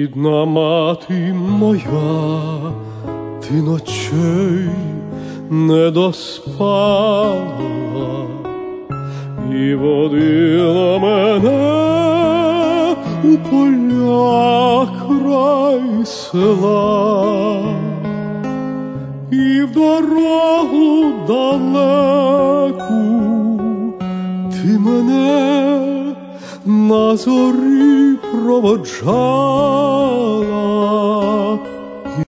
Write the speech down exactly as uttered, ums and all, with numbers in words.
Рідна мати моя, ти ночей не доспала і водила мене у поля край села, і в дорогу далеку ти мене на зорі проводжала.